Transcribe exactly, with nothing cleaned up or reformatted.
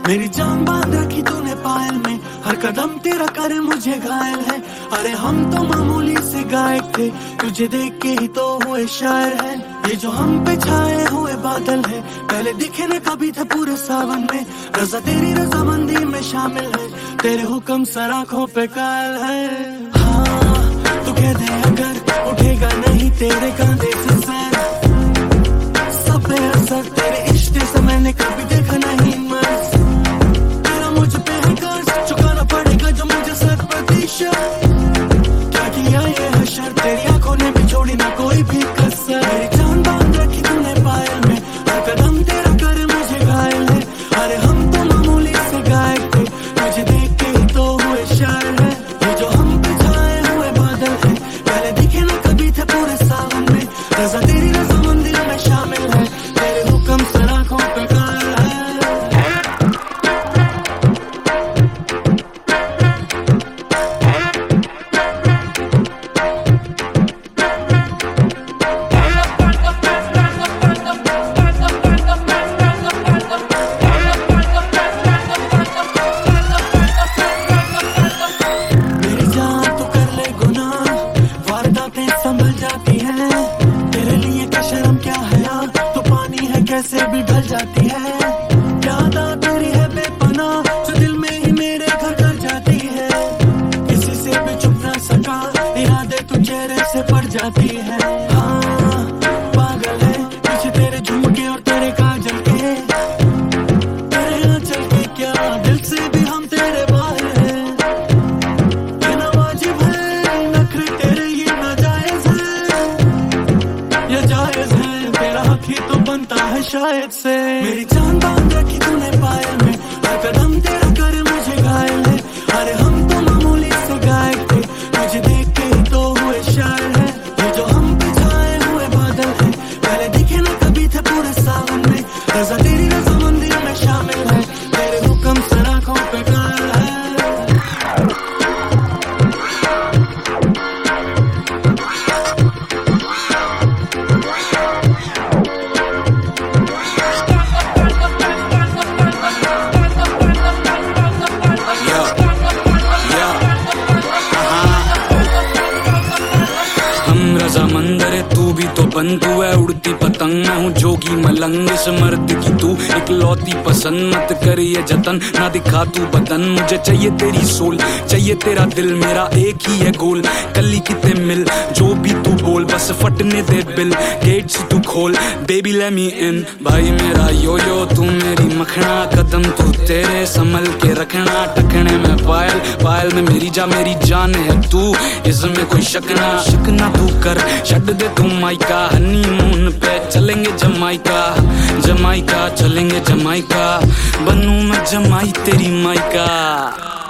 मेरी जान बांध रखी तूने पायल में, हर कदम तेरा करे मुझे घायल है। अरे हम तो मामूली से गायक थे, तुझे देख के ही तो हुए शायर है। ये जो हम पे छाए हुए बादल है, पहले दिखे न कभी थे पूरे सावन में। रजा तेरी रजामंदी में शामिल है, तेरे हुक्म सर आँखों पे कायल है। हाँ तू कह दे अगर उठेगा नहीं तेरे कंधे से सर, सब पे असर तेरे इश्क से मैंने कभी देखा नहीं मर्ज। तेरा मुझ पे है कर्ज, चुकाना पड़ेगा जो मुझे सर प्रतिशत। क्या किया ये हशर, तेरी आंखों ने भी छोड़ी ना कोई भी कसर। मेरी जान बांध रखी तूने पायल में, हर कदम तेरा करे मुझे घायल है। अरे हम तो मामूली से गायक थे, तुझे देख के ही तो हुए शायर है। ये जो हम पे छाए हुए बादल है, पहले दिखे ना कभी थे पूरे सावन में। रजा तेरी रजामंदी में शामिल है, तेरे हुक्म सर आँखों पे कायल है। मेरी जान तू कर ले गुनाह, वारदातें संभल जाती हैं। तेरे लिए क्या शर्म क्या हया, तो पानी है कैसे भी ढल जाती है। याद आ तेरी है बेपनाह, जो दिल में ही मेरे घर कर जाती है। किसी से भी चुप ना सका, इरादे तू चेहरे से पड़ जाती है। हाँ पागल है पीछे तेरे झुमके और तेरे काजल के, तेरे आंचल के क्या दिल से भी हम तेरे बाहर हैं। ये ना वाजिब है नखरे तेरे, ये नाजायज है, ये जायज है, तेरा हक ही तो बनता है शायद से। मेरी जान बांध रखी तूने पायल में, हर कदम तेरा करे मुझे घायल है। अरे हम तो मामूली से गायक थे, तुझे देख के ही तो हुए शायर है। ये जो हम पे छाए हुए बादल है, पहले दिखे ना कभी थे पूरे सावन में। रजा तेरी रजामंदी में शामिल है, तेरे हुक्म सर आँखों पे कायल है। हम रजामंदर है तू भी तो बन, तू है उड़ती पतंग, मैं हूँ जोगी मलंग। इस मर्द की तू इकलौती पसंद, मत कर ये जतन, ना दिखा तू बदन। मुझे चाहिए तेरी सोल, चाहिए तेरा दिल, मेरा एक ही है गोल। कली किते मिल जो भी तू बोल, बस फटने दे बिल, गेट्स तू खोल, बेबी लेट मी इन। भाई मेरा यो यो तू मेरी मखना, कदम तू तेरे संभल के रखना। टखने में पायल, पायल में मेरी जा, मेरी जान है तू, इसमें कोई शक ना। शक ना तू कर, छड़ दे तू माइका, हनीमून पे चलेंगे जमाइका। जमाइका चलेंगे जमाइका, बनूं मैं जमाई तेरी माइका।